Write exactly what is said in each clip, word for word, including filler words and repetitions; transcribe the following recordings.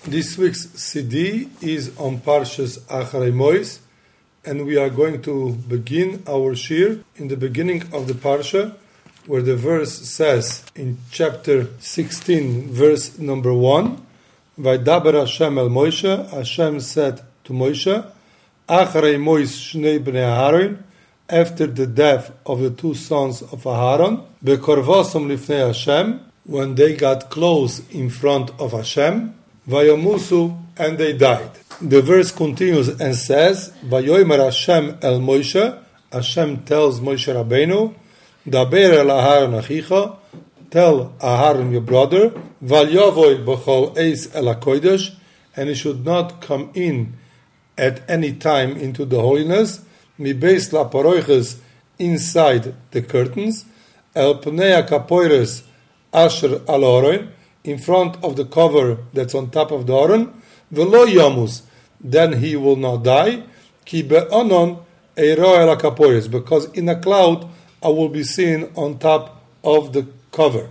This week's C D is on Parshas Acharei Mois, and we are going to begin our shir in the beginning of the Parsha, where the verse says in chapter sixteen, verse number one, Vaydaber Hashem el Moshe, Hashem said to Moshe, Acharei Mois shnei bnei Aharon, after the death of the two sons of Aharon, bekorvosam lifnei Hashem, when they got close in front of Hashem, Vayomusu, and they died. The verse continues and says, Vayomer Hashem el Moshe, Hashem tells Moshe Rabbeinu, Daber el Aharon achicha, tell Aharon your brother, Valyavoy b'chol eis el hakodesh, and he should not come in at any time into the holiness, mi beis la paroiches, inside the curtains, el pnei kapoires asher al Aharon, in front of the cover that's on top of the Aron, velo yamus, then he will not die, ki be'onon eiro el kapoires, because in a cloud I will be seen on top of the cover.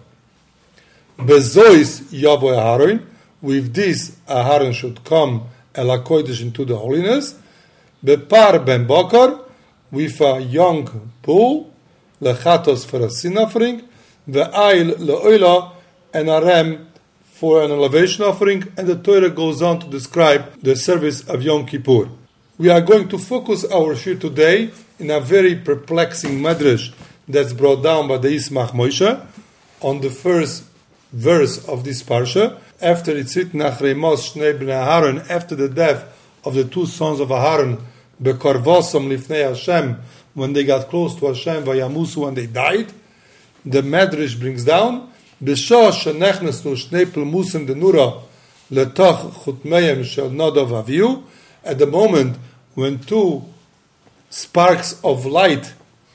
Bezois yavo Aharon, with this Aharon should come el hakodesh into the holiness. Bepar ben bokar, with a young bull, lechatos for a sin offering, ve'ail le'oila, and a ram for an elevation offering, and the Torah goes on to describe the service of Yom Kippur. We are going to focus our shir today in a very perplexing medrash that's brought down by the Ismach Moshe on the first verse of this parsha. After it's written, Acharei Mos shnei bnei Aharon, after the death of the two sons of Aharon, bekorvosam lifnei Hashem, when they got close to Hashem, vayamusu, and they died, the medrash brings down, B'shah shenechnesnu shnei pelmusim denura letoch chutmeyim shel Nadav Avihu, at the moment when two sparks of light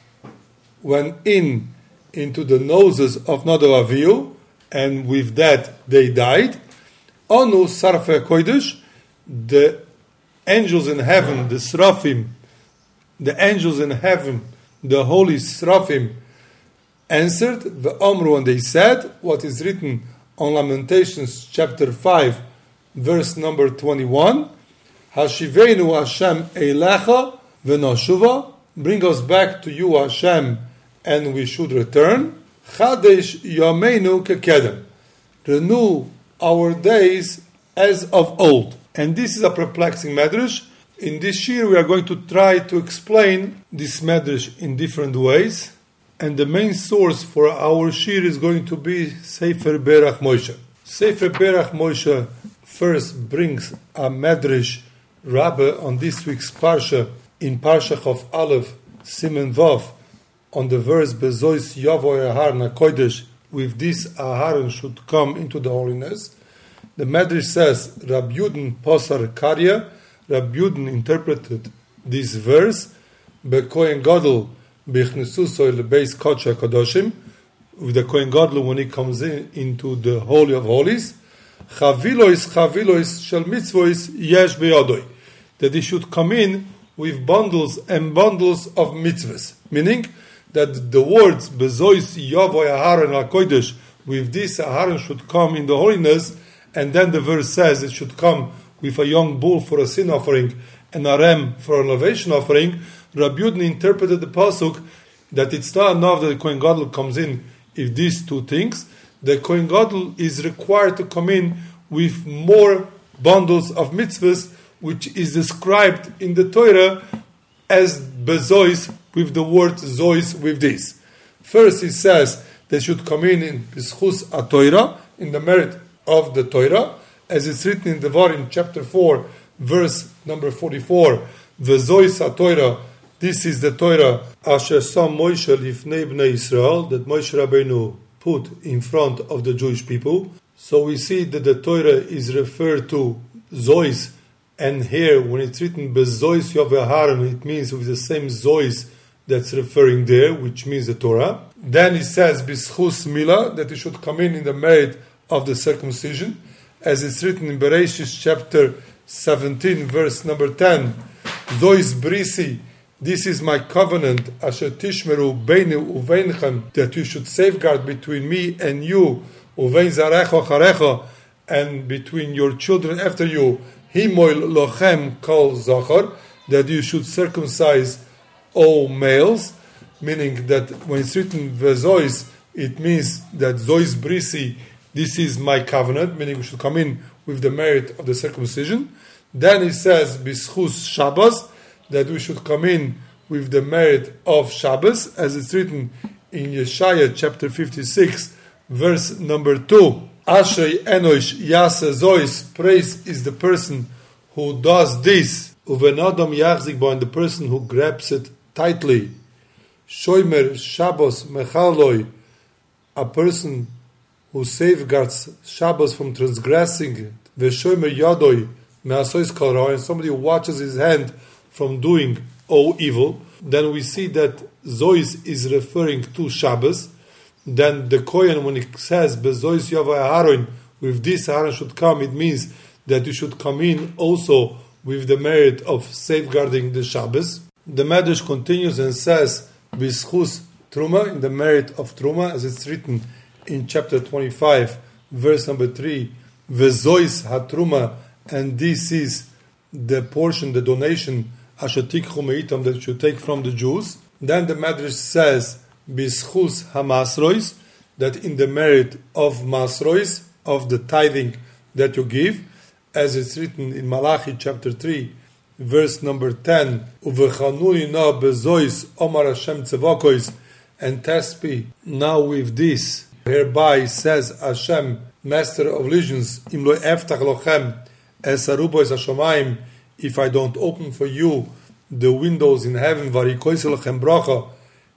went in into the noses of Nadav Avihu, and with that they died. Onu sarfei kodesh, the angels in heaven, the srafim, the angels in heaven, the holy srafim, answered, Ve'omru, and they said, what is written on Lamentations chapter five, verse number twenty-one, Hashivenu Hashem eilecha v'noshuva, bring us back to you, Hashem, and we should return. Chadesh yameinu kekedem, renew our days as of old. And this is a perplexing medrash. In this year we are going to try to explain this medrash in different ways. And the main source for our shir is going to be Sefer Berach Moshe. Sefer Berach Moshe first brings a medrash rabba on this week's parsha, in Parsha of Aleph, Simen Vav, on the verse Bezois Yavo Aharon HaKodesh, with this Aharon should come into the holiness. The medrash says, Rab Yudin Posar Karya, Rab Yudin interpreted this verse, Bekohen Gadol, with the Kohen Gadol when he comes in into the Holy of Holies, chavilois chavilois shel mitzvos yesh beyadoi, that he should come in with bundles and bundles of mitzvahs, meaning that the words bezois yavoy Aharon hakodesh, with this Aharon should come in the holiness, and then the verse says it should come with a young bull for a sin offering and a ram for an elevation offering. Rabbi Yudin interpreted the pasuk that it's not enough that the Kohen Gadol comes in if these two things. The Kohen Gadol is required to come in with more bundles of mitzvahs, which is described in the Torah as bezois, with the word zois with this. First, it says they should come in in b'schus ha-Torah, in the merit of the Torah, as it's written in Devarim chapter four, verse number forty-four, V'zois ha-Torah. This is the Torah Asher Sam Moshe Lifnei Bnei Yisrael, that Moshe Rabbeinu put in front of the Jewish people. So we see that the Torah is referred to Zois, and here when it's written Bezois Yov Aharon, it means with the same Zois that's referring there, which means the Torah. Then it says B'schus Milah, that it should come in in the merit of the circumcision, as it's written in Bereshis chapter seventeen, verse number ten, Zois Brisi, this is my covenant, asher tishmeru beinu uveinchem, that you should safeguard between me and you, uvein zarecha charecha, and between your children after you, himoil lochem kol zachar, that you should circumcise all males, meaning that when it's written vezois, it means that zois brisi, this is my covenant, meaning we should come in with the merit of the circumcision. Then it says bischus Shabbos, that we should come in with the merit of Shabbos, as it's written in Yeshaya chapter fifty-six, verse number two. Ashrei enosh yase zois, praise is the person who does this. Uvenadam yachzik bo, and the person who grabs it tightly. Shoimer Shabbos mechaloi, a person who safeguards Shabbos from transgressing it. Veshoimer yadoi me'asois kol ra, and somebody who watches his hand from doing all evil. Then we see that Zois is referring to Shabbos. Then the Kohen, when it says Bezois Yavai Aharon, with this Aharon should come, it means that you should come in also with the merit of safeguarding the Shabbos. The Medrash continues and says Bischus Truma, in the merit of Truma, as it's written in chapter twenty-five, verse number three, Vezois HaTruma, and this is the portion, the donation Ashatikhu Meitam, that you should take from the Jews. Then the Medrash says Bischus HaMasrois, that in the merit of Masrois, of the tithing that you give, as it's written in Malachi chapter three, verse number ten, Uvechanuni na bezois Omar Hashem Tzevakois, and test me now with this. Hereby says Hashem, Master of Legions, Im lo eftach lochem es arubois hashomayim, if I don't open for you the windows in heaven, varikois lochem bracha,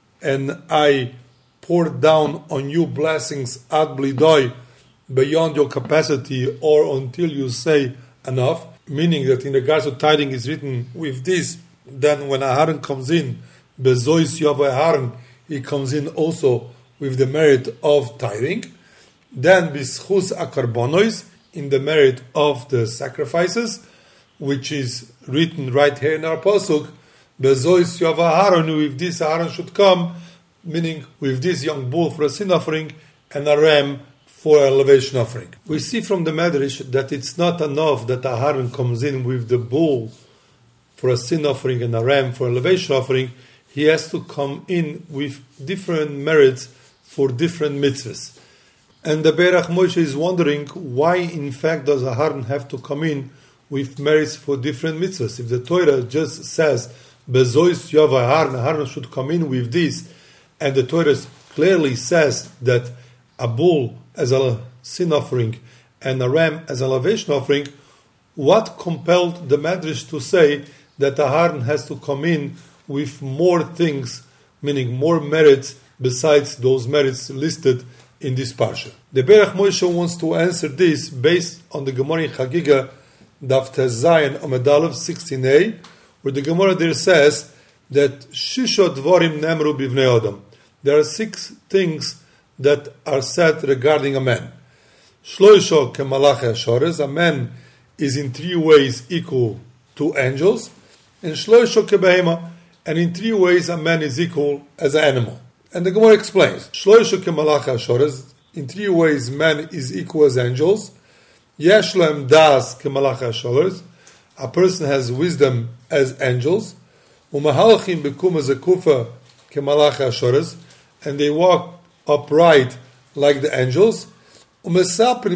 and I pour down on you blessings ad blidoi, beyond your capacity, or until you say enough, meaning that in regards to tithing is written with this. Then when Aharon comes in, bezois yavai Aharon, he comes in also with the merit of tithing. Then bischus akarbonois, in the merit of the sacrifices, which is written right here in our pasuk, bezois yavai Aharon, with this Aharon should come, meaning with this young bull for a sin offering and a ram for an elevation offering. We see from the Medrash that it's not enough that Aharon comes in with the bull for a sin offering and a ram for elevation offering. He has to come in with different merits for different mitzvahs. And the Berach Moshe is wondering, why in fact does Aharon have to come in with merits for different mitzvahs? If the Torah just says, Bezois Yavai Aharon, Aharon should come in with this, and the Torah clearly says that a bull as a sin offering and a ram as an elevation offering, what compelled the Medrash to say that Aharon has to come in with more things, meaning more merits besides those merits listed in this parsha? The Berach Moshe wants to answer this based on the Gemara in Chagiga, Daf Tez Zayin Amud Aleph sixteen a, where the Gemara there says that Shisho Dvorim Nemru Bivnei Adam. There are six things that are said regarding a man. Shloisho kemalach hashores, a man is in three ways equal to angels, and shloisho kebehema, and in three ways a man is equal as an animal. And the Gemara explains, shloisho kemalach hashores, in three ways man is equal as angels. Yesh lehem das kemalach hashores, a person has wisdom as angels. Umahalachim bekum as a kufa kemalach hashores, and they walk upright like the angels, and they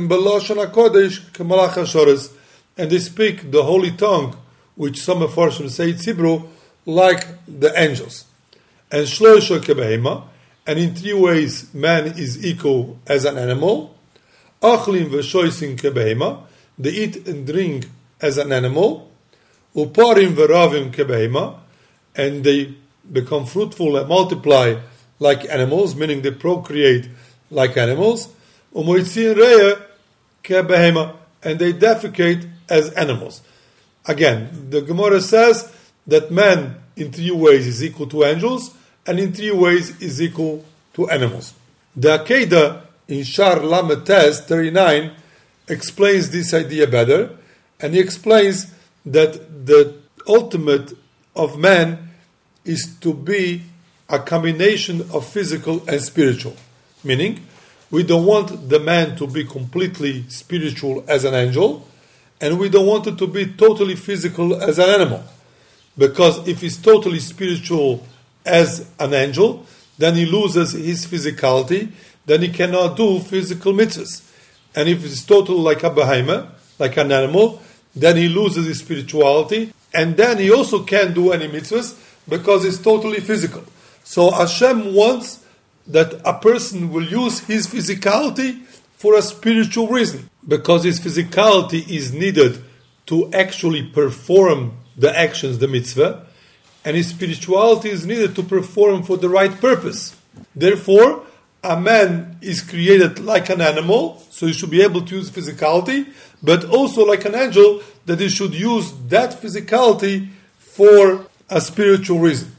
speak the holy tongue, which some of Farshim say it's Hebrew, like the angels. And shloisha kebehema, and in three ways man is equal as an animal. Achlim v'shoisin kebehema, they eat and drink as an animal. Uparim v'ravim kebehema, and they become fruitful and multiply like animals, meaning they procreate like animals. Umoitzin reya kebehema, and they defecate as animals. Again, the Gemara says that man in three ways is equal to angels, and in three ways is equal to animals. The Akedah in Shar Lamed Tes thirty-nine explains this idea better, and he explains that the ultimate of man is to be a combination of physical and spiritual. Meaning, We don't want the man to be completely spiritual as an angel, and we don't want it to be totally physical as an animal. Because if he's totally spiritual as an angel, then he loses his physicality, then he cannot do physical mitzvahs. And if he's total like a behemoth, like an animal, then he loses his spirituality, and then he also can't do any mitzvahs because he's totally physical. So Hashem wants that a person will use his physicality for a spiritual reason, because his physicality is needed to actually perform the actions, the mitzvah, and his spirituality is needed to perform for the right purpose. Therefore, a man is created like an animal, so he should be able to use physicality, but also like an angel, that he should use that physicality for a spiritual reason.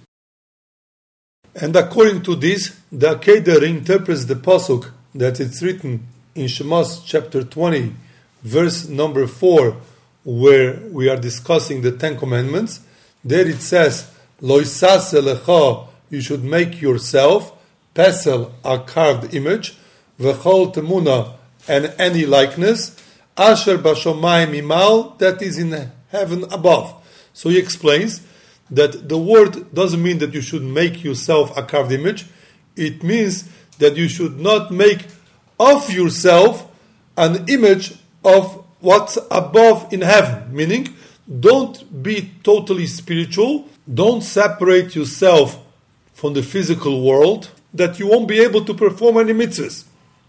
And according to this, the Akedah interprets the pasuk that it's written in Shemos chapter twenty, verse number four, where we are discussing the Ten Commandments. There it says, Lo yisaseh lecha, you should make yourself, pesel, a carved image, v'chol temuna, and any likeness, asher bashomayim imal, that is in heaven above. So he explains that the word doesn't mean that you should make yourself a carved image. It means that you should not make of yourself an image of what's above in heaven. Meaning, don't be totally spiritual, don't separate yourself from the physical world, that you won't be able to perform any mitzvahs.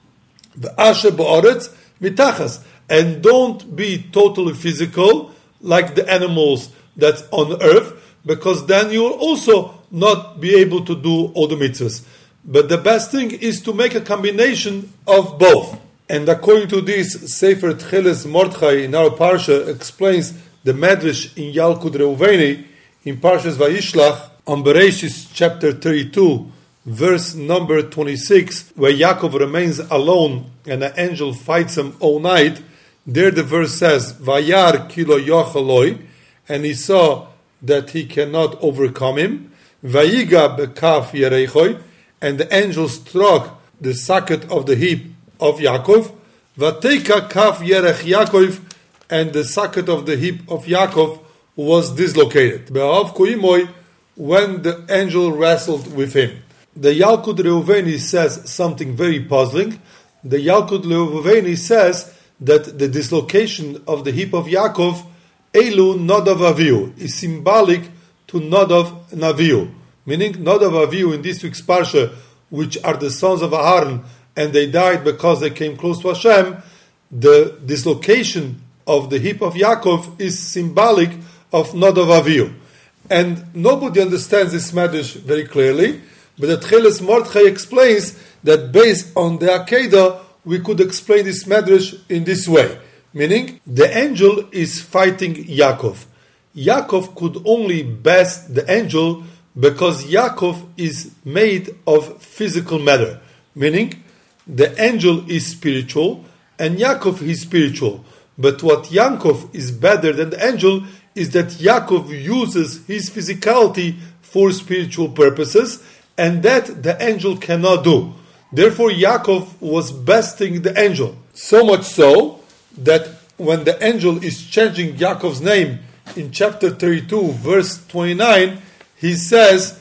V'asher ba'aretz mitachas, and don't be totally physical like the animals that's on earth, because then you will also not be able to do all the mitzvahs. But the best thing is to make a combination of both. And according to this, Sefer Tcheles Mordechai in our Parsha explains the Medrash in Yalkut Reuveni in Parshas Vayishlach on Bereshis chapter thirty-two, verse number twenty-six, where Yaakov remains alone and an angel fights him all night. There the verse says, Vayar kilo yochaloi, and he saw that he cannot overcome him. Vayiga bekaf yereichoi, and the angel struck the socket of the hip of Yaakov. Vateka kaf yerech Yaakov, and the socket of the hip of Yaakov was dislocated. Be'av koimoy, when the angel wrestled with him. The Yalkut Reuveni says something very puzzling. The Yalkut Reuveni says that the dislocation of the hip of Yaakov, Elu Nadav Avihu, is symbolic to Nadav and Avihu. Meaning, Nadav Avihu in this week's Parsha, which are the sons of Aharon, and they died because they came close to Hashem, the dislocation of the hip of Yaakov is symbolic of Nadav Avihu. And nobody understands this medrash very clearly, but the Tcheles Mordechai explains that based on the Akedah, we could explain this medrash in this way. Meaning, the angel is fighting Yaakov. Yaakov could only best the angel because Yaakov is made of physical matter. Meaning, the angel is spiritual and Yaakov is spiritual. But what Yaakov is better than the angel is that Yaakov uses his physicality for spiritual purposes, and that the angel cannot do. Therefore, Yaakov was besting the angel. So much so that when the angel is changing Yaakov's name in chapter thirty-two, verse twenty-nine, he says,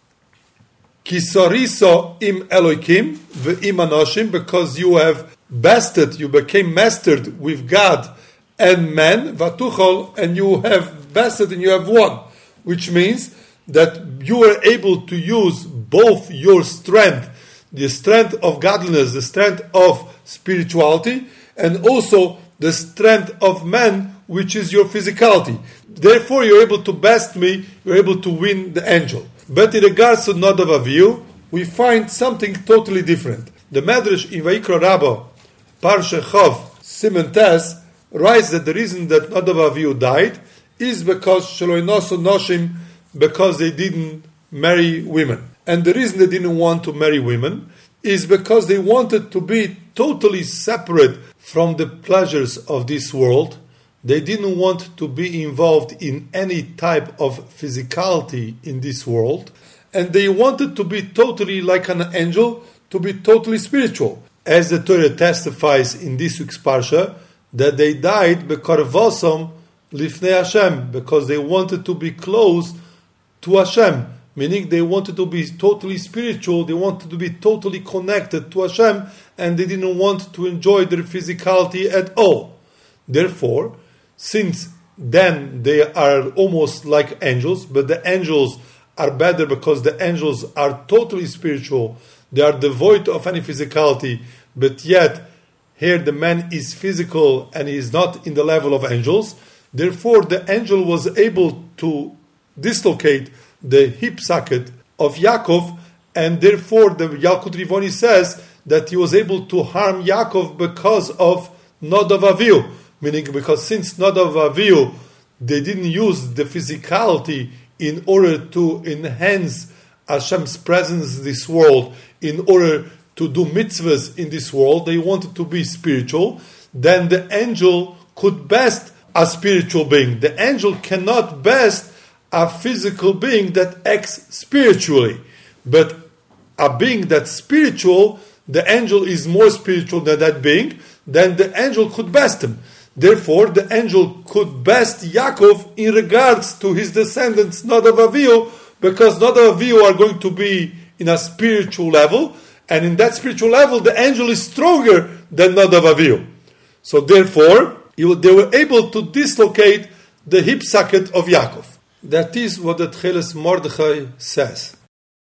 Kisoriso im Elokim ve'im anoshim, because you have bested, you became mastered with God and man, vatuchol, and you have bested and you have won. Which means that you are able to use both your strength, the strength of godliness, the strength of spirituality, and also the strength of man, which is your physicality. Therefore, you're able to best me, you're able to win the angel. But in regards to Nadav Avihu, we find something totally different. The Medrash in Vayikra Rabbah, Parsha Chav, Siman Tes, writes that the reason that Nadav Avihu died is because Shelo Inosu Noshim, because they didn't marry women. And the reason they didn't want to marry women is because they wanted to be totally separate from the pleasures of this world. They didn't want to be involved in any type of physicality in this world. And they wanted to be totally like an angel, to be totally spiritual. as the Torah testifies in this week's Parsha, that they died bekarvosam lifnei Hashem, because they wanted to be close to Hashem, meaning they wanted to be totally spiritual, they wanted to be totally connected to Hashem, and they didn't want to enjoy their physicality at all. Therefore, since then they are almost like angels, but the angels are better because the angels are totally spiritual, they are devoid of any physicality, but yet here the man is physical and he is not in the level of angels. Therefore, the angel was able to dislocate the hip socket of Yaakov, and therefore the Yalkut Rivoni says that he was able to harm Yaakov because of Nadav Avihu, meaning because since Nadav Avihu, they didn't use the physicality in order to enhance Hashem's presence in this world, in order to do mitzvahs in this world, they wanted to be spiritual, then the angel could best a spiritual being. The angel cannot best a physical being that acts spiritually. But a being that's spiritual, the angel is more spiritual than that being, then the angel could best him. Therefore, the angel could best Yaakov in regards to his descendants, Nadav Avihu, because Nadav Avihu are going to be in a spiritual level, and in that spiritual level, the angel is stronger than Nadav Avihu. So therefore, they were able to dislocate the hip socket of Yaakov. That is what the Tcheles Mordechai says.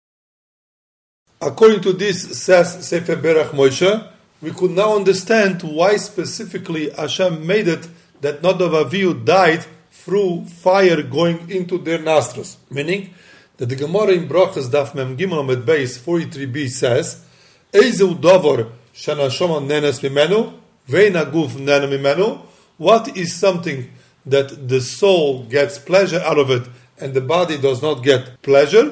According to this, says Sefer Berach Moshe, we could now understand why specifically Hashem made it that Nadav Avihu died through fire going into their nostrils. Meaning that the Gemara in Brachas Daf Mem Gimel Amud Beis forty-three b says, Eizeu davar shanashama nenes mimenu, vein haguf nene mimenu. What is something that the soul gets pleasure out of it and the body does not get pleasure?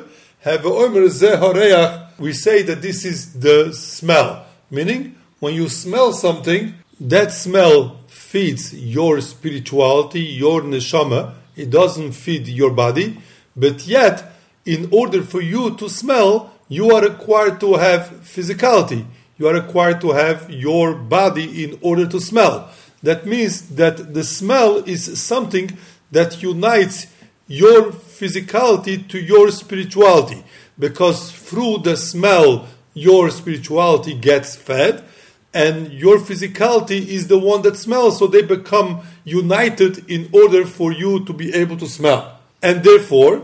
We say that this is the smell. Meaning, when you smell something, that smell feeds your spirituality, your neshama. It doesn't feed your body. But yet, in order for you to smell, you are required to have physicality. You are required to have your body in order to smell. That means that the smell is something that unites your physicality to your spirituality. Because through the smell, your spirituality gets fed, and your physicality is the one that smells, so they become united in order for you to be able to smell. And therefore,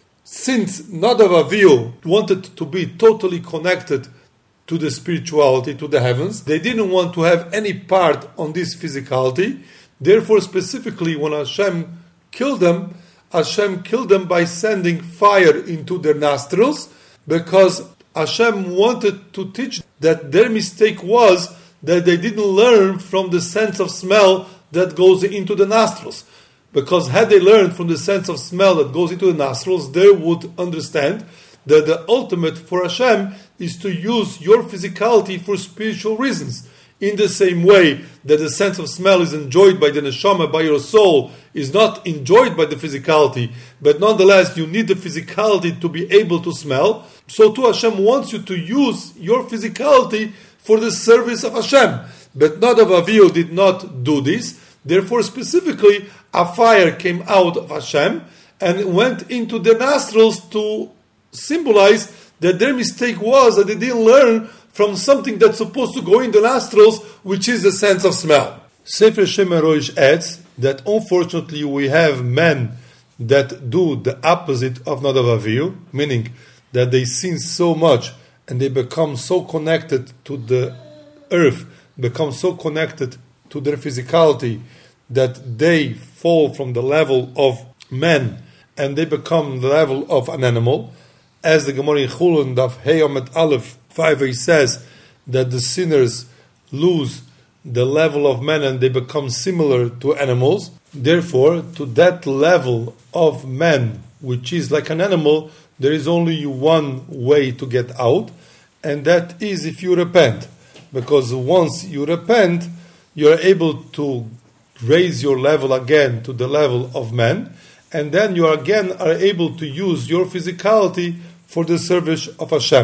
since Nadav Avihu wanted to be totally connected to the spirituality, to the heavens, they didn't want to have any part on this physicality. Therefore, specifically, when Hashem killed them, Hashem killed them by sending fire into their nostrils, because Hashem wanted to teach that their mistake was that they didn't learn from the sense of smell that goes into the nostrils. Because had they learned from the sense of smell that goes into the nostrils, they would understand that the ultimate for Hashem is to use your physicality for spiritual reasons. In the same way that the sense of smell is enjoyed by the neshama, by your soul, is not enjoyed by the physicality, but nonetheless you need the physicality to be able to smell, so too Hashem wants you to use your physicality for the service of Hashem. But Nadav Avihu did not do this. Therefore, specifically, a fire came out of Hashem and went into their nostrils to symbolize that their mistake was that they didn't learn from something that's supposed to go in the nostrils, which is the sense of smell. Sefer Shem Roish adds that unfortunately we have men that do the opposite of Nadav Avihu, meaning that they sin so much and they become so connected to the earth, become so connected to their physicality that they fall from the level of men and they become the level of an animal. As the Gemara in Chulun Daf Hey Amud Aleph five a says that the sinners lose the level of men and they become similar to animals. Therefore, to that level of man, which is like an animal, there is only one way to get out, and that is if you repent. Because once you repent, you are able to raise your level again to the level of man, and then you again are able to use your physicality for the service of Hashem.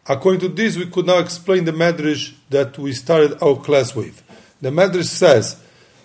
According to this, we could now explain the Medrash that we started our class with. The Medrash says,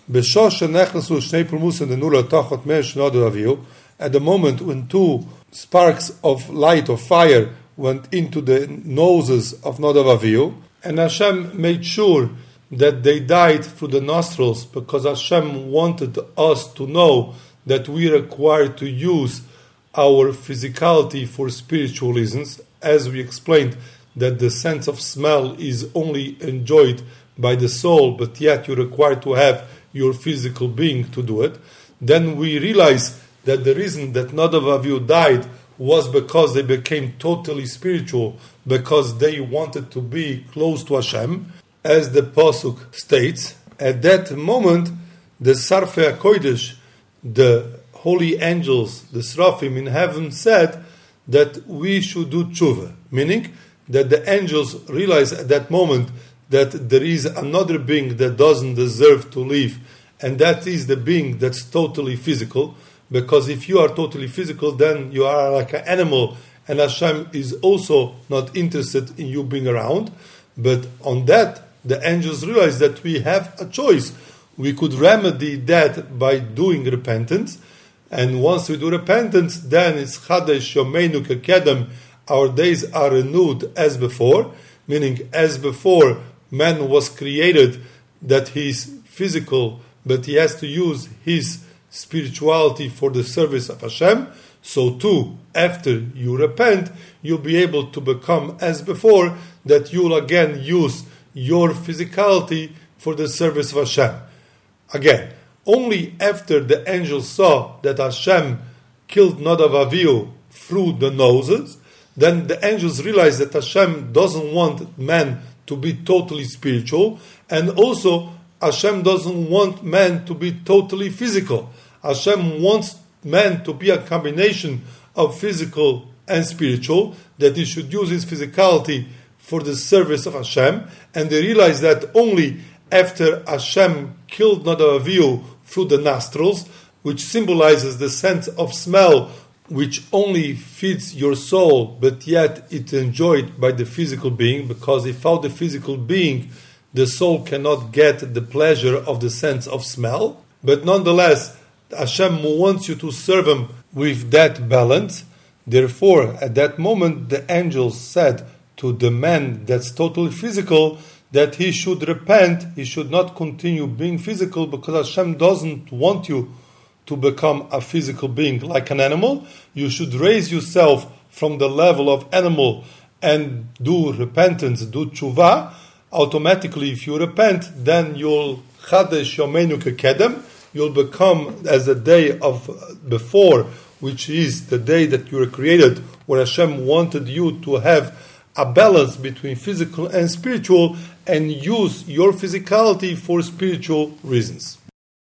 at the moment when two sparks of light or fire went into the noses of Nadav Avihu, and Hashem made sure that they died through the nostrils because Hashem wanted us to know that we are required to use our physicality for spiritual reasons, as we explained that the sense of smell is only enjoyed by the soul, but yet you're required to have your physical being to do it. Then we realize that the reason that Nadav Avihu died was because they became totally spiritual, because they wanted to be close to Hashem. As the Pasuk states, at that moment, the Sarfei HaKodesh, the holy angels, the Srafim in heaven said that we should do tshuva, meaning that the angels realize at that moment that there is another being that doesn't deserve to live, and that is the being that's totally physical, because if you are totally physical, then you are like an animal, and Hashem is also not interested in you being around. But on that, the angels realize that we have a choice. We could remedy that by doing repentance, and once we do repentance, then it's Chadesh Yomeinu Kekedem, our days are renewed as before, meaning as before, man was created that he is physical, but he has to use his spirituality for the service of Hashem. So too, after you repent, you'll be able to become as before, that you'll again use your physicality for the service of Hashem. Again, only after the angels saw that Hashem killed Nadav Avihu through the noses, then the angels realized that Hashem doesn't want man to be totally spiritual, and also Hashem doesn't want man to be totally physical. Hashem wants man to be a combination of physical and spiritual, that he should use his physicality for the service of Hashem, and they realized that only after Hashem killed Nadav Avihu through the nostrils, which symbolizes the sense of smell, which only feeds your soul, but yet it's enjoyed by the physical being, because without the physical being, the soul cannot get the pleasure of the sense of smell. But nonetheless, Hashem wants you to serve Him with that balance. Therefore, at that moment, the angels said to the man that's totally physical that he should repent, he should not continue being physical, because Hashem doesn't want you to become a physical being like an animal. You should raise yourself from the level of animal and do repentance, do tshuva. Automatically, if you repent, then you'll chadesh yomeinu kekedem, you'll become as the day of before, which is the day that you were created, where Hashem wanted you to have a balance between physical and spiritual, and use your physicality for spiritual reasons.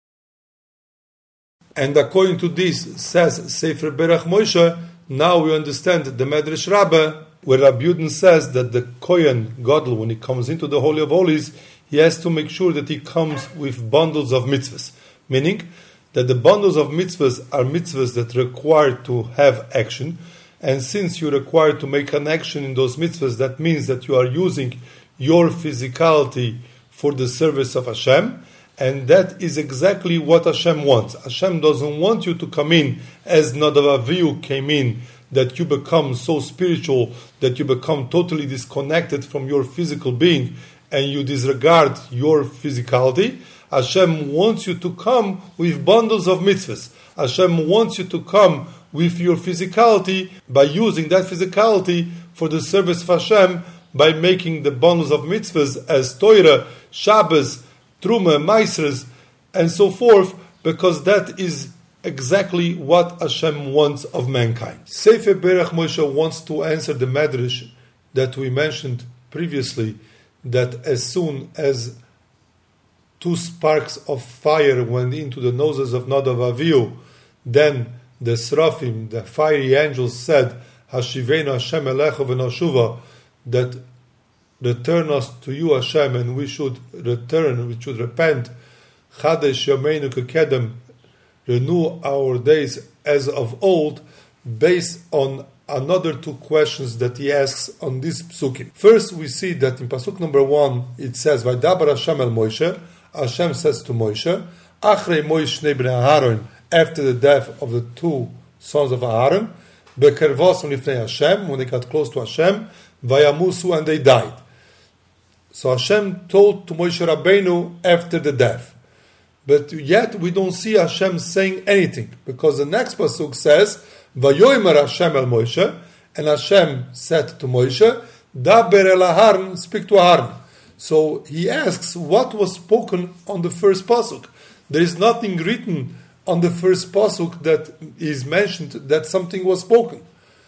And according to this, says Sefer Berach Moshe, now we understand the Medrash Rabbah, where Rabbi Yudin says that the Kohen Gadol, when he comes into the Holy of Holies, he has to make sure that he comes with bundles of mitzvahs, meaning that the bundles of mitzvahs are mitzvahs that require to have action, and since you're required to make an action in those mitzvahs, that means that you are using your physicality for the service of Hashem, and that is exactly what Hashem wants. Hashem doesn't want you to come in as Nadav Avihu came in, that you become so spiritual that you become totally disconnected from your physical being and you disregard your physicality. Hashem wants you to come with bundles of mitzvahs. Hashem wants you to come with your physicality by using that physicality for the service of Hashem, by making the bundles of mitzvahs as Torah, Shabbos, Truma, Maasros, and so forth, because that is exactly what Hashem wants of mankind. Sefer Berach Moshe wants to answer the Medrash that we mentioned previously, that as soon as two sparks of fire went into the noses of Nadav Avihu, then the Srafim, the fiery angels, said, Hashivenu Hashem Elecha v'noshuva, that return us to you, Hashem, and we should return, we should repent. Chadesh Yomeinu Kekedem, renew our days as of old, based on another two questions that he asks on this psukim. First, we see that in pasuk number one, it says, Vaydaber Hashem el Moshe, Hashem says to Moshe, Achrei Moshe Shnei Bnei Aharon, after the death of the two sons of Aaron, Bekervosam Lifnei Hashem, when they got close to Hashem, Vayamusu, and they died. So Hashem told to Moshe Rabbeinu after the death. But yet we don't see Hashem saying anything, because the next pasuk says, Vayomer Hashem el Moshe, and Hashem said to Moshe, Daber el Aharon, speak to Aharon. So he asks, what was spoken on the first pasuk? There is nothing written on the first pasuk that is mentioned that something was spoken.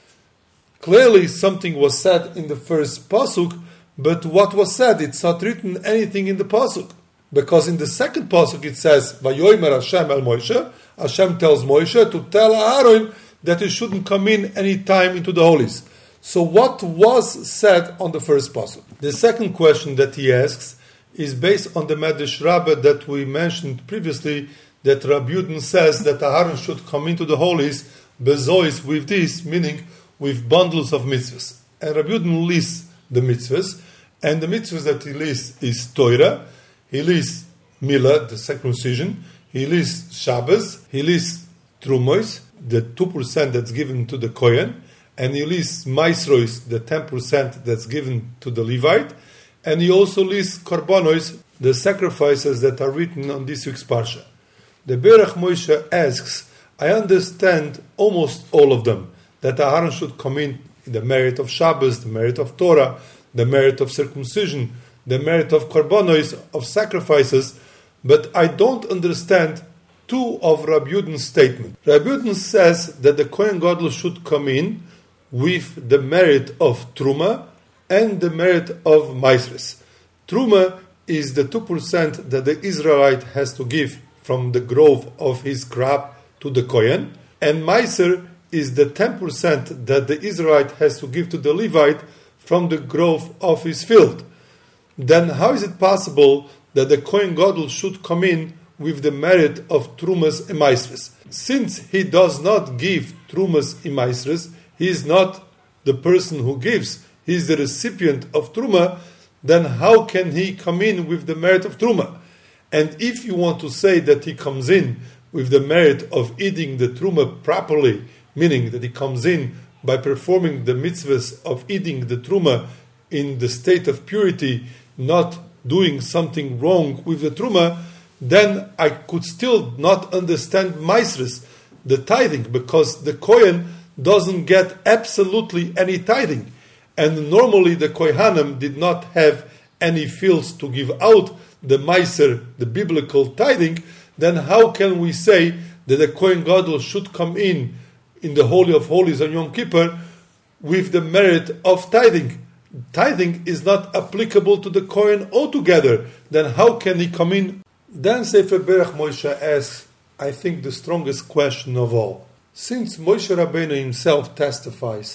Clearly something was said in the first pasuk, but what was said, it's not written anything in the pasuk. Because in the second pasuk it says, Vayomer Hashem el Moshe, Hashem tells Moshe to tell Aaron that he shouldn't come in any time into the holies. So what was said on the first pasuk? The second question that he asks is based on the Medrash Rabbah that we mentioned previously, that Rabbi Yudin says that Aaron should come into the holies bezois, with this, meaning with bundles of mitzvahs. And Rabbi Yudin lists the mitzvahs, and the mitzvahs that he lists is Torah, he lists Milah, the circumcision, he lists Shabbos, he lists Trumois, the two percent that's given to the Kohen, and he lists Maisrois, the ten percent that's given to the Levite, and he also lists Korbanos, the sacrifices that are written on this week's Parsha. The Berach Moshe asks, I understand almost all of them, that Aaron should come in the merit of Shabbos, the merit of Torah, the merit of circumcision, the merit of Korbanos, of sacrifices, but I don't understand two of Rabbi Yudin's statement. Rabbi Yudin says that the Kohen Gadol should come in with the merit of Truma and the merit of Maisres. Truma is the two percent that the Israelite has to give from the grove of his crop to the Kohen, and Maiser is the ten percent that the Israelite has to give to the Levite from the grove of his field. Then how is it possible that the Kohen Gadol should come in with the merit of Trumas and Maisres? Since he does not give Trumas and Maisres, he is not the person who gives, he is the recipient of Truma, then how can he come in with the merit of Truma? And if you want to say that he comes in with the merit of eating the Truma properly, meaning that he comes in by performing the mitzvahs of eating the Truma in the state of purity, not doing something wrong with the Truma, then I could still not understand Maisres, the tithing, because the Kohen doesn't get absolutely any tithing. And normally the Kohanim did not have any fields to give out the Maiser, the biblical tithing. Then how can we say that the Kohen Gadol should come in in the Holy of Holies on Yom Kippur with the merit of tithing? Tithing is not applicable to the Kohen altogether. Then how can he come in? Then Sefer Berach Moshe asks, I think, the strongest question of all. Since Moshe Rabbeinu himself testifies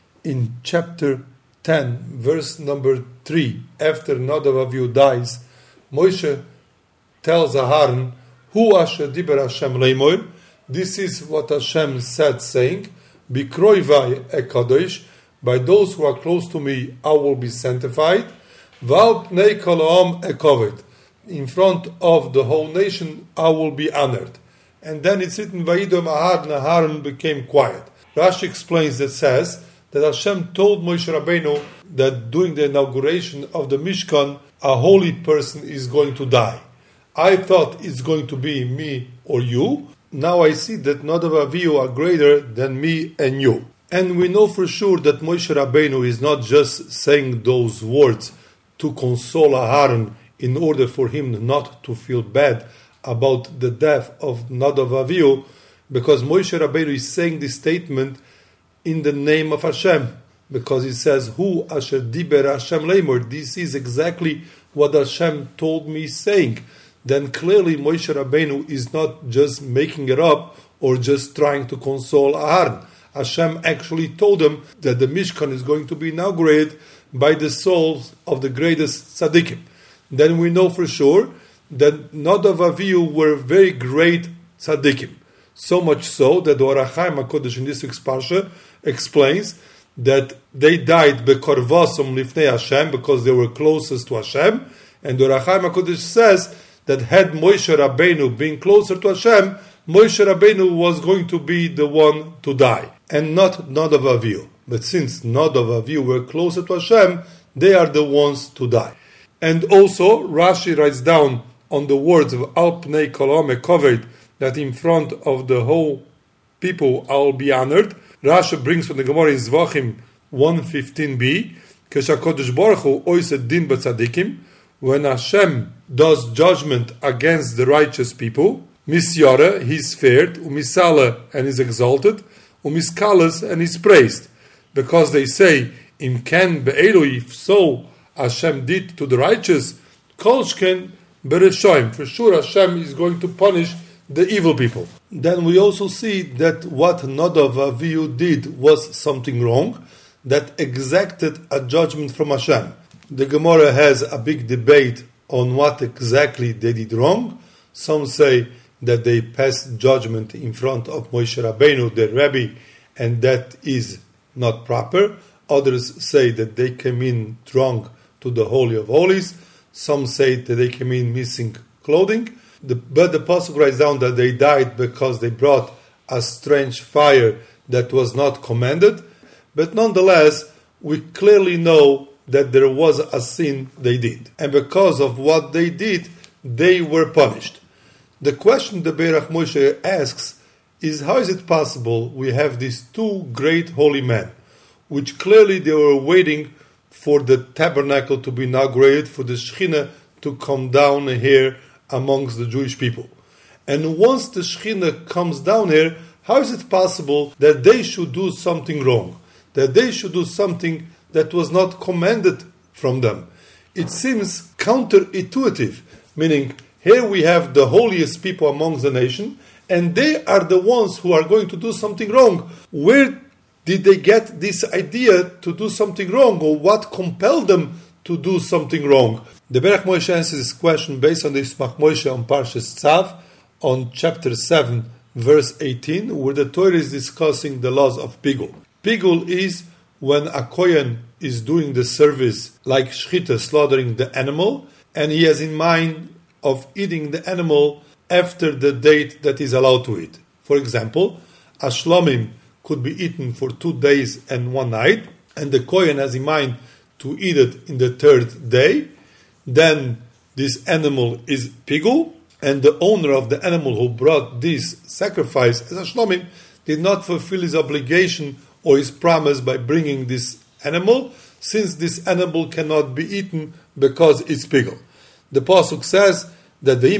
in chapter ten, verse number three, after Nadav Avihu dies, Moshe tells Aharon, Hu asher diber Hashem leimoir, this is what Hashem said, saying, Bikroivai ekadosh, by those who are close to me, I will be sanctified. Val pnei kol ha'am ekoved, in front of the whole nation, I will be honored. And then it's written, Vayidom Aharon, Aharon became quiet. Rashi explains that says that Hashem told Moshe Rabbeinu that during the inauguration of the Mishkan, a holy person is going to die. I thought it's going to be me or you. Now I see that Nadav Avihu are greater than me and you. And we know for sure that Moshe Rabbeinu is not just saying those words to console Aharon in order for him not to feel bad about the death of Nadav Avihu, because Moshe Rabbeinu is saying this statement in the name of Hashem, because he says, Hu asher diber Hashem leimor, this is exactly what Hashem told me saying. Then clearly Moshe Rabbeinu is not just making it up or just trying to console Aharon. Hashem actually told him that the Mishkan is going to be inaugurated by the souls of the greatest tzaddikim. Then we know for sure that Nadav Avihu were very great tzaddikim. So much so that the Or HaChaim HaKodesh in this week's Parsha explains that they died bekorvosum lifnei Hashem because they were closest to Hashem, and the Or HaChaim HaKodesh says that had Moshe Rabbeinu been closer to Hashem, Moshe Rabbeinu was going to be the one to die, and not Nadav Avihu. But since Nadav Avihu were closer to Hashem, they are the ones to die. And also, Rashi writes down on the words of Al Pnei Kol Ha'omer Koved that in front of the whole people I'll be honored. Rashi brings from the Gemara in Zvachim one fifteen b, Keshakodesh Baruch Hu oised din b'tzadikim, when Hashem does judgment against the righteous people, Misyara, he's feared, Umisala, and is exalted, Umiskalas, and is praised. Because they say, Im ken be'elu, if so Hashem did to the righteous, Kolshken bereshoim, for sure Hashem is going to punish the evil people. Then we also see that what Nadav Avihu did was something wrong, that exacted a judgment from Hashem. The Gemara has a big debate on what exactly they did wrong. Some say that they passed judgment in front of Moshe Rabbeinu, their Rebbe, and that is not proper. Others say that they came in drunk to the Holy of Holies. Some say that they came in missing clothing. The, but the Pasuk writes down that they died because they brought a strange fire that was not commanded. But nonetheless, we clearly know that there was a sin they did. And because of what they did, they were punished. The question the Be'erach Moshe asks is, how is it possible we have these two great holy men, which clearly they were waiting for the tabernacle to be inaugurated, for the Shekhinah to come down here amongst the Jewish people. And once the Shekhinah comes down here, how is it possible that they should do something wrong? That they should do something that was not commanded from them? It seems counterintuitive, meaning here we have the holiest people amongst the nation, and they are the ones who are going to do something wrong. Where did they get this idea to do something wrong, or what compelled them to do something wrong? The Be'erach Moshe answers this question based on the Yismach Moshe on Parshas Tzav, on chapter seven, verse eighteen, where the Torah is discussing the laws of Pigul. Pigul is when a Kohen is doing the service like Shechita, slaughtering the animal, and he has in mind of eating the animal after the date that is allowed to eat. For example, a shlomim could be eaten for two days and one night, and the Kohen has in mind to eat it in the third day. Then this animal is pigul, and the owner of the animal who brought this sacrifice as a shlomim did not fulfill his obligation or his promise by bringing this animal, since this animal cannot be eaten because it's pigul. The Pasuk says that the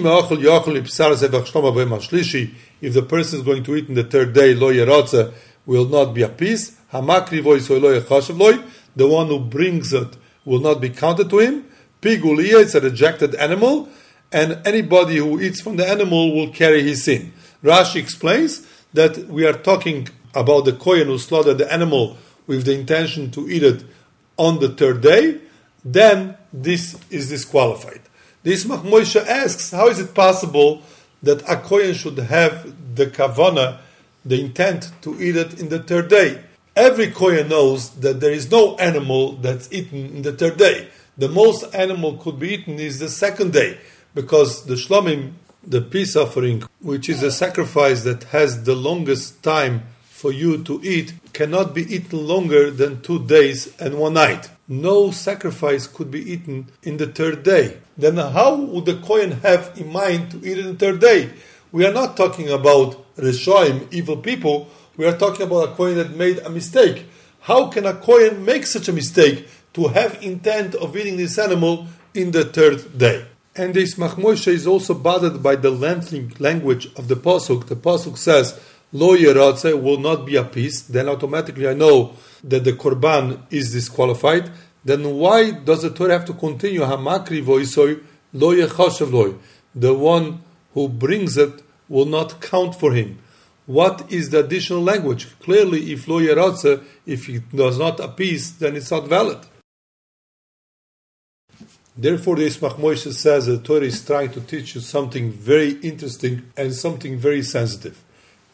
if the person is going to eat in the third day, lo yerotze, will not be a piece. The one who brings it will not be counted to him. Pigulia, it's a rejected animal, and anybody who eats from the animal will carry his sin. Rashi explains that we are talking about the Kohen who slaughtered the animal with the intention to eat it on the third day. Then this is disqualified. The Yismach Moshe asks, how is it possible that a Kohen should have the kavanah, the intent to eat it in the third day? Every Kohen knows that there is no animal that's eaten in the third day. The most animal could be eaten is the second day, because the shlomim, the peace offering, which is a sacrifice that has the longest time for you to eat, cannot be eaten longer than two days and one night. No sacrifice could be eaten in the third day. Then how would the Kohen have in mind to eat it in the third day? We are not talking about Reshoim, evil people. We are talking about a Kohen that made a mistake. How can a Kohen make such a mistake to have intent of eating this animal in the third day? And the Yismach Moshe is also bothered by the lengthy language of the Pasuk. The Pasuk says, Lo yeratze, will not be a piece. Then automatically I know that the Korban is disqualified. Then why does the Torah have to continue? Hamakri voisoy, lo yechashav loy. The one who brings it will not count for him. What is the additional language? Clearly, if lo yeratze, if it does not appease, then it's not valid. Therefore, the Yismach Moshe says that the Torah is trying to teach you something very interesting and something very sensitive.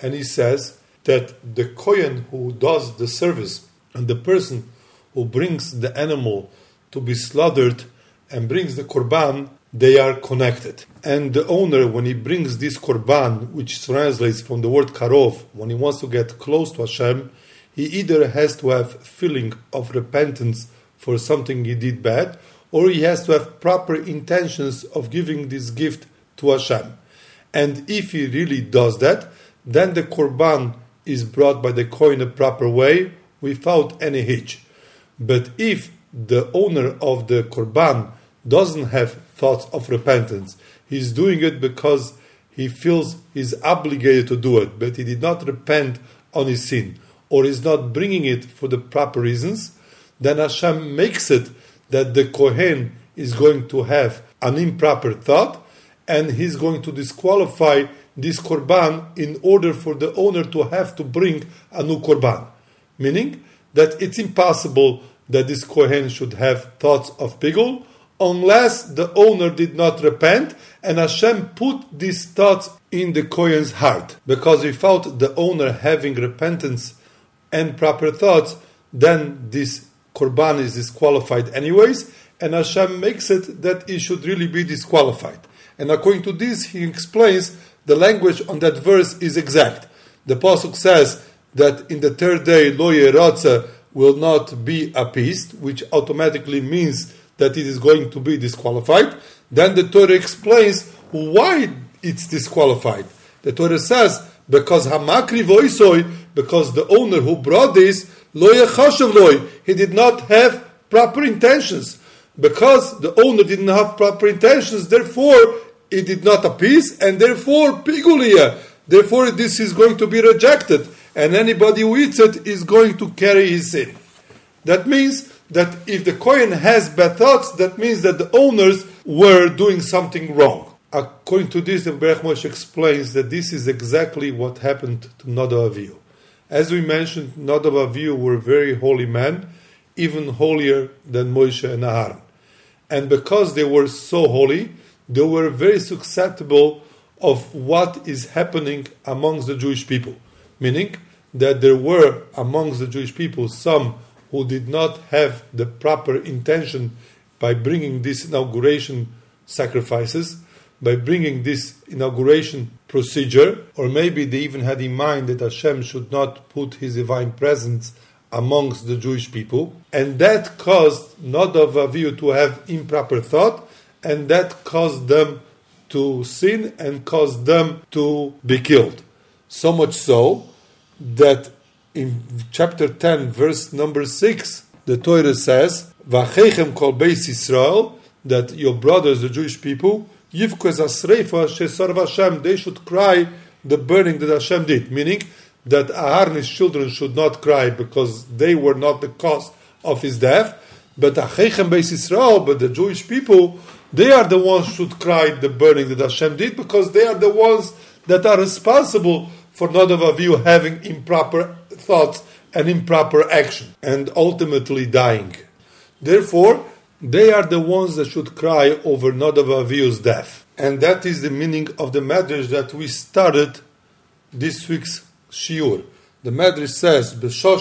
and he says that the Kohen who does the service and the person who brings the animal to be slaughtered and brings the korban, they are connected. And the owner, when he brings this korban, which translates from the word karov, when he wants to get close to Hashem, he either has to have feeling of repentance for something he did bad, or he has to have proper intentions of giving this gift to Hashem. And if he really does that, then the korban is brought by the Kohen a proper way, without any hitch. But if the owner of the korban doesn't have thoughts of repentance, he's doing it because he feels he's obligated to do it, but he did not repent on his sin, or is not bringing it for the proper reasons, then Hashem makes it that the Kohen is going to have an improper thought, and he's going to disqualify this korban in order for the owner to have to bring a new korban. Meaning that it's impossible that this Kohen should have thoughts of pigul unless the owner did not repent, and Hashem put these thoughts in the Kohen's heart. Because without the owner having repentance and proper thoughts, then this korban is disqualified anyways, and Hashem makes it that it should really be disqualified. And according to this, he explains the language on that verse is exact. The pasuk says that in the third day, lo yeratze will not be appeased, which automatically means that it is going to be disqualified. Then the Torah explains why it's disqualified. The Torah says, because hamakri voisoy, because the owner who brought this, lo yechashav loy, he did not have proper intentions. Because the owner didn't have proper intentions, therefore it did not appease, and therefore pigulia, therefore this is going to be rejected, and anybody who eats it is going to carry his sin. That means that if the Kohen has bad thoughts, that means that the owners were doing something wrong. According to this, the Berech Moshe explains that this is exactly what happened to Nadav Avihu. As we mentioned, Nadav Avihu were very holy men, even holier than Moshe and Aharon. And because they were so holy, they were very susceptible of what is happening amongst the Jewish people. Meaning that there were amongst the Jewish people some who did not have the proper intention by bringing this inauguration sacrifices, by bringing this inauguration procedure, or maybe they even had in mind that Hashem should not put His divine presence amongst the Jewish people, and that caused Nadav Avihu to have improper thought, and that caused them to sin and caused them to be killed. So much so that in chapter ten, verse number six, the Torah says, "V'achechem kol beis Yisrael," that your brothers, the Jewish people, yivku es hasreifa shesarv Hashem, they should cry the burning that Hashem did. Meaning that Aharon's children should not cry because they were not the cause of his death, but achechem beis Yisrael, but the Jewish people, they are the ones who should cry the burning that Hashem did, because they are the ones that are responsible for Nadav Avihu having improper thoughts and improper action, and ultimately dying. Therefore, they are the ones that should cry over Nadav Avihu's death. And that is the meaning of the Medrash that we started this week's shiur. The Medrash says,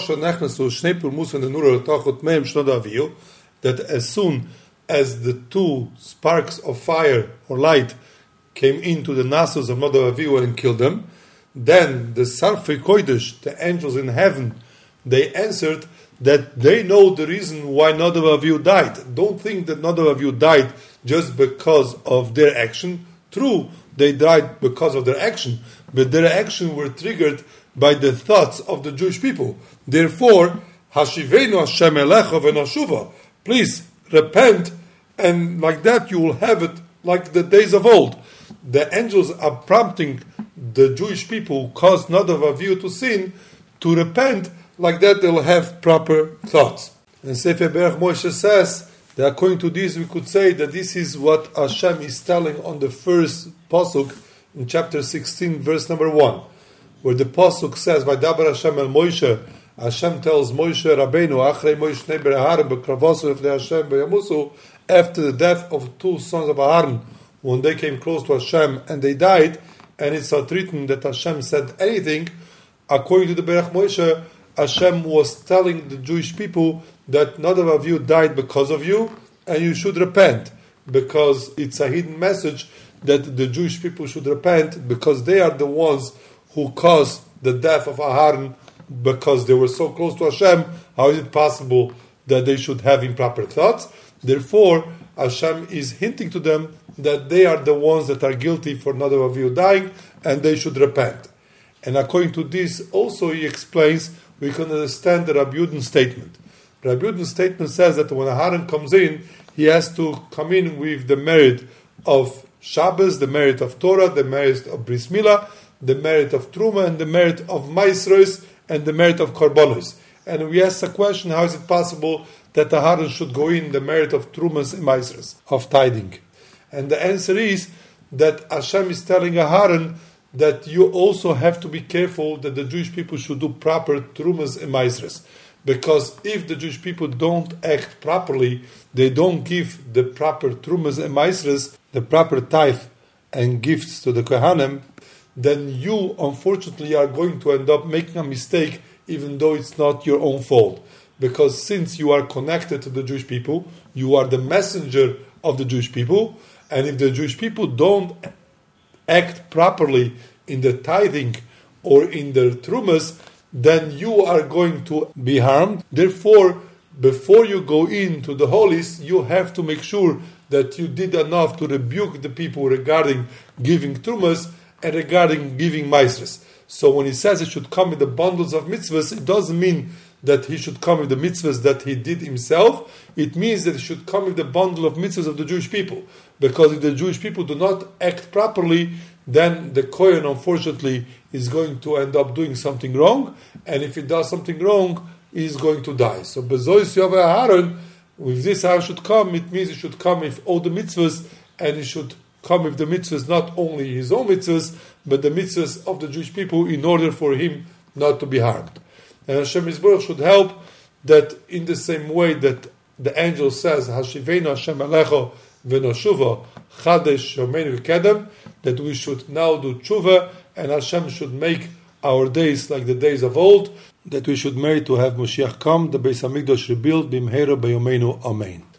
that as soon as the two sparks of fire or light came into the nostrils of Nadav Avihu and killed them, then the Sarfei Kodesh, the angels in heaven, they answered that they know the reason why Nadav Avihu died. Don't think that Nadav Avihu died just because of their action. True, they died because of their action, but their action were triggered by the thoughts of the Jewish people. Therefore, Hashivenu Hashem Elecha v'Nashuva, please repent, and like that you will have it like the days of old. The angels are prompting the Jewish people who caused Nadav Avihu to sin to repent, like that they'll have proper thoughts. And Sefer Berech Moshe says that according to this we could say that this is what Hashem is telling on the first pasuk in chapter sixteen, verse number one, where the pasuk says, "Vaydaber Hashem el Moshe." Hashem tells Moshe Rabbeinu, "Achrei Moshe Shnei bnei Aharon b'kravosu lefnei Hashem v'yamusu," after the death of two sons of Aharon, when they came close to Hashem and they died, and it's not written that Hashem said anything. According to the Berach Moshe, Hashem was telling the Jewish people that none of you died because of you, and you should repent, because it's a hidden message that the Jewish people should repent, because they are the ones who caused the death of Aharon, because they were so close to Hashem. How is it possible that they should have improper thoughts? Therefore, Hashem is hinting to them that they are the ones that are guilty for none of you dying, and they should repent. And according to this, also he explains, we can understand the Rabbi Yudin's statement. Rabbi Yudin's statement says that when Aharon comes in, he has to come in with the merit of Shabbos, the merit of Torah, the merit of Bris Milah, the merit of Truma, and the merit of Maasros, and the merit of Korbanos. And we ask the question, how is it possible that Aharon should go in the merit of Trumas and Maasros, of tithing? And the answer is that Hashem is telling Aharon that you also have to be careful that the Jewish people should do proper Trumas and Maasros. Because if the Jewish people don't act properly, they don't give the proper Trumas and Maasros, the proper tithe and gifts to the Kohanim, then you, unfortunately, are going to end up making a mistake, even though it's not your own fault. Because since you are connected to the Jewish people, you are the messenger of the Jewish people, and if the Jewish people don't act properly in the tithing or in the trumas, then you are going to be harmed. Therefore, before you go into the holies, you have to make sure that you did enough to rebuke the people regarding giving trumas and regarding giving maasros. So when he says he should come with the bundles of mitzvahs, it doesn't mean that he should come with the mitzvahs that he did himself. It means that he should come with the bundle of mitzvahs of the Jewish people. Because if the Jewish people do not act properly, then the Kohen, unfortunately, is going to end up doing something wrong. And if he does something wrong, he is going to die. So Bezois Yoveh Aharon, with this how should come, it means he should come with all the mitzvahs, and he should come with the mitzvahs, not only his own mitzvahs, but the mitzvahs of the Jewish people, in order for him not to be harmed. And Hashem Yisborach should help that in the same way that the angel says, Hashiveinu Hashem Alecho v'noshuva chadesh yomeinu v'kedem, that we should now do tshuva, and Hashem should make our days like the days of old, that we should merit to have Moshiach come, the Beis HaMikdash rebuilt, bimheira b'yomeinu, amen.